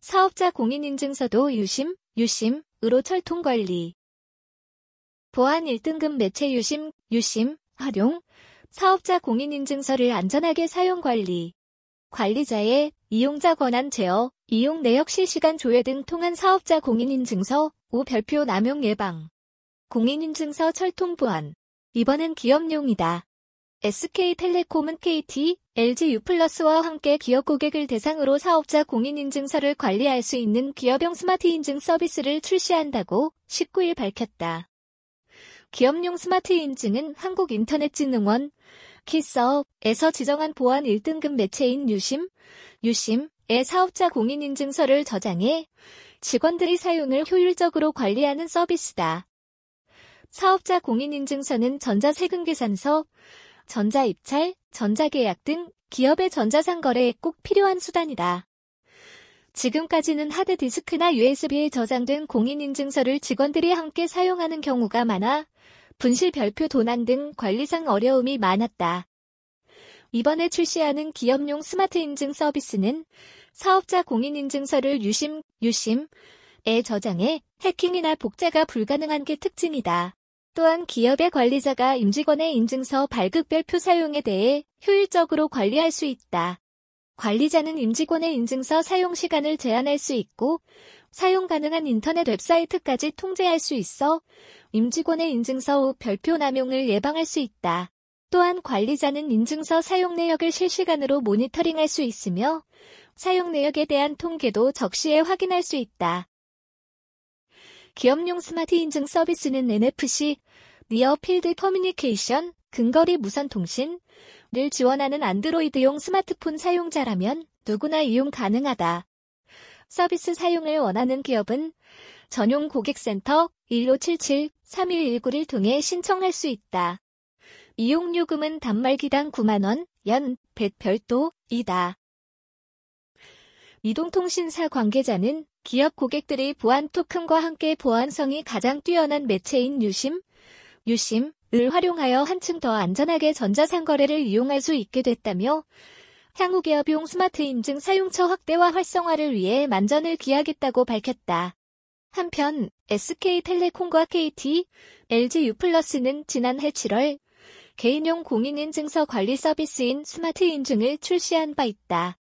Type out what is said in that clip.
사업자 공인인증서도 유심으로 철통관리. 보안 1등급 매체 유심 활용. 사업자 공인인증서를 안전하게 사용관리. 관리자의 이용자 권한 제어, 이용 내역 실시간 조회 등 통한 사업자 공인인증서, 별표 남용 예방. 공인인증서 철통 보안. 이번은 기업용이다. SK텔레콤은 KT, LG유플러스와 함께 기업 고객을 대상으로 사업자 공인인증서를 관리할 수 있는 기업용 스마트 인증 서비스를 출시한다고 19일 밝혔다. 기업용 스마트 인증은 한국인터넷진흥원, 키서업에서 지정한 보안 1등급 매체인 유심의 사업자 공인인증서를 저장해 직원들이 사용을 효율적으로 관리하는 서비스다. 사업자 공인인증서는 전자세금계산서, 전자입찰, 전자계약 등 기업의 전자상거래에 꼭 필요한 수단이다. 지금까지는 하드디스크나 USB에 저장된 공인인증서를 직원들이 함께 사용하는 경우가 많아 분실 별표 도난 등 관리상 어려움이 많았다. 이번에 출시하는 기업용 스마트 인증 서비스는 사업자 공인인증서를 유심에 저장해 해킹이나 복제가 불가능한 게 특징이다. 또한 기업의 관리자가 임직원의 인증서 발급 별표 사용에 대해 효율적으로 관리할 수 있다. 관리자는 임직원의 인증서 사용 시간을 제한할 수 있고 사용 가능한 인터넷 웹사이트까지 통제할 수 있어 임직원의 인증서 후 별표 남용을 예방할 수 있다. 또한 관리자는 인증서 사용 내역을 실시간으로 모니터링할 수 있으며 사용 내역에 대한 통계도 적시에 확인할 수 있다. 기업용 스마트 인증 서비스는 NFC, 니어 필드 커뮤니케이션, 근거리 무선 통신을 지원하는 안드로이드용 스마트폰 사용자라면 누구나 이용 가능하다. 서비스 사용을 원하는 기업은 전용 고객센터 1577-3119를 통해 신청할 수 있다. 이용요금은 단말기당 9만원, 연 100 별도이다. 이동통신사 관계자는 기업 고객들이 보안 토큰과 함께 보안성이 가장 뛰어난 매체인 유심을 활용하여 한층 더 안전하게 전자상거래를 이용할 수 있게 됐다며 향후 기업용 스마트 인증 사용처 확대와 활성화를 위해 만전을 기하겠다고 밝혔다. 한편 SK텔레콤과 KT, LG유플러스는 지난해 7월 개인용 공인인증서 관리 서비스인 스마트 인증을 출시한 바 있다.